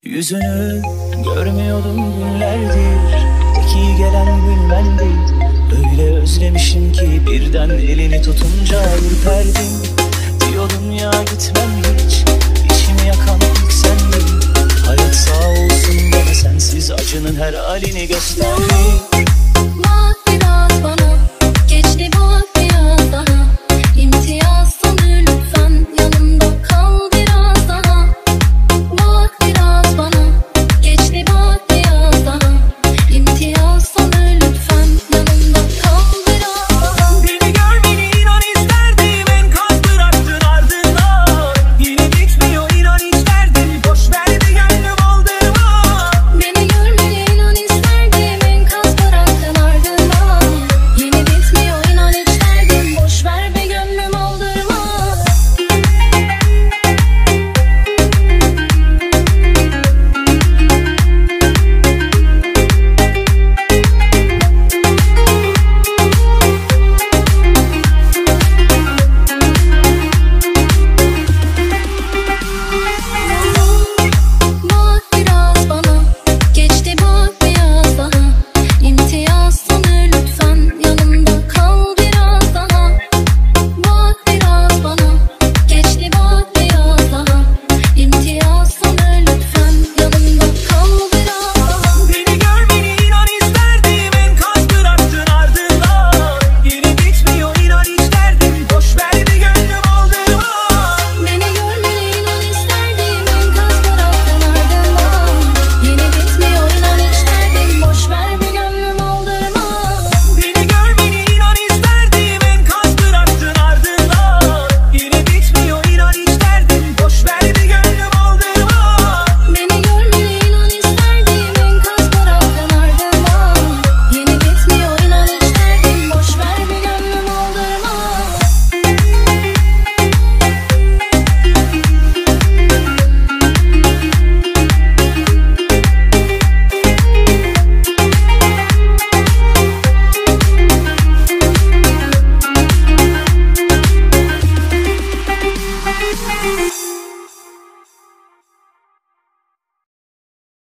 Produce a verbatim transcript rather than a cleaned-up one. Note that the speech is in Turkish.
Yüzünü görmüyordum günlerdir, tek iyi gelen gülmen değil. Öyle özlemişim ki birden elini tutunca ürperdim. Diyordun ya gitmem hiç, içimi yakan ilk sendin. Hayat sağ olsun bana sensiz acının her halini gösterdi.